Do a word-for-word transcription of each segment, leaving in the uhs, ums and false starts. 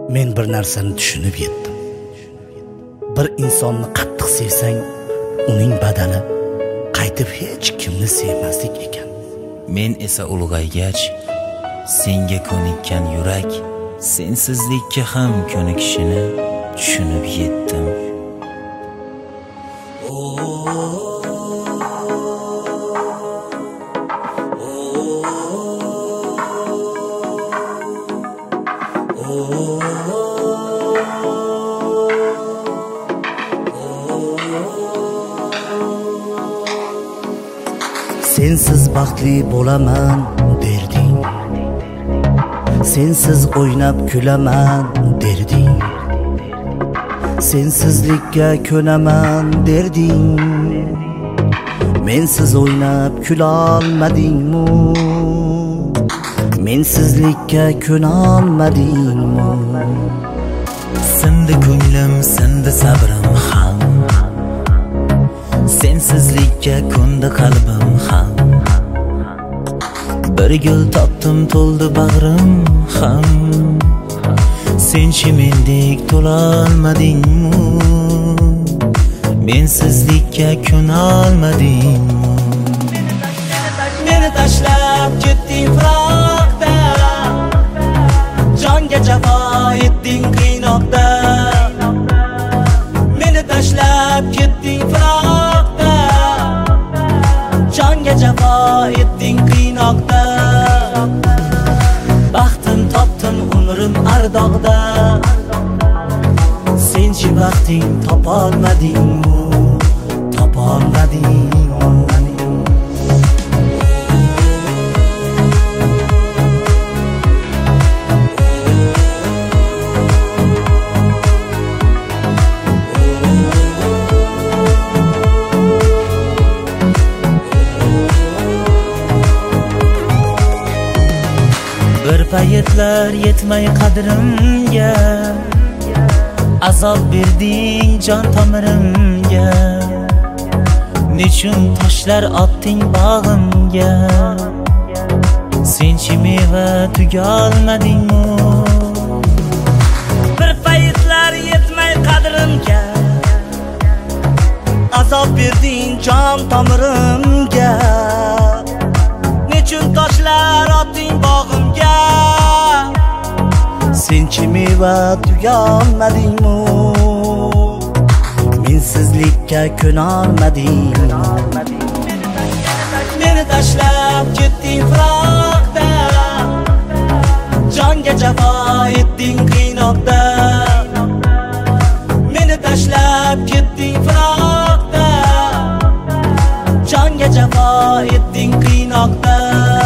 Men bir narsani tushunib yetdim. Bir insonni qattiq sevsang, uning badali qaytib hech kimni sevmaslik ekan. Men esa ulg'aygach, senga ko'nikkan yurak sensizlikka ham ko'nikishini tushunib yetdim. Sensiz baxtli bo'laman derding, sensiz o'ynab kulaman derding, sensizlikka ko'naman derding. Mensiz o'ynab kula olmadingmi? Mensizlikka ko'na olmadingmi? Sindi ko'nglim, sindi sabrim ham, sensizlikka ko'ndi qalbim ham. Bir gul topdim, to'ldi bag'rim ham. Senchi mendek to'la olmadingmi? Mensizlikka ko'na olmadingmi? Meni tashlab ketding firoqda, jonga jafo etding qiynoqda. Meni tashlab ketding firoqda, jonga jafo etding qiynoqda. Baxtim topdim umrim ardog'da, senchi baxting topolmadingmi? Topolmadingmi? Bir paytlar yetmay qadrimga, azob berding jon tomirimga. Nechun toshlar otding bog'imga? Senchi meva tugolmadingmi? Bir paytlar yetmay qadrimga, azob berding jon tomirimga. Nechun toshlar otding bog'imga? Senchi meva tugolmadingmi? Mensizlikka ko'na olmadingmi? Meni tashlab ketding firoqda, jonga jafo etding qiynoqda. Meni tashlab ketding firoqda, jonga jafo etding qiynoqda.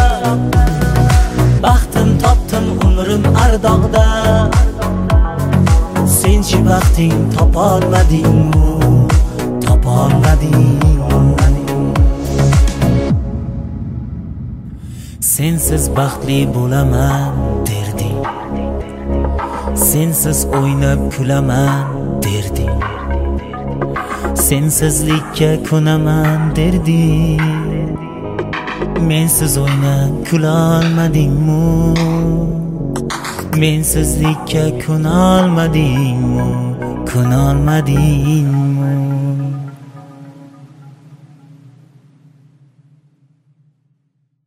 Baxtim topdim umrim ardog'da, senchi baxting topolmadingmi? Topolmadingmi? Sensiz baxtli bo'laman derding, sensiz o'ynab kulaman derding, sensizlikka ko'naman derding. Mensiz o'ynab kula olmadingmi? Mensizlikka ko'na olmadingmi? Ko'na olmadingmi?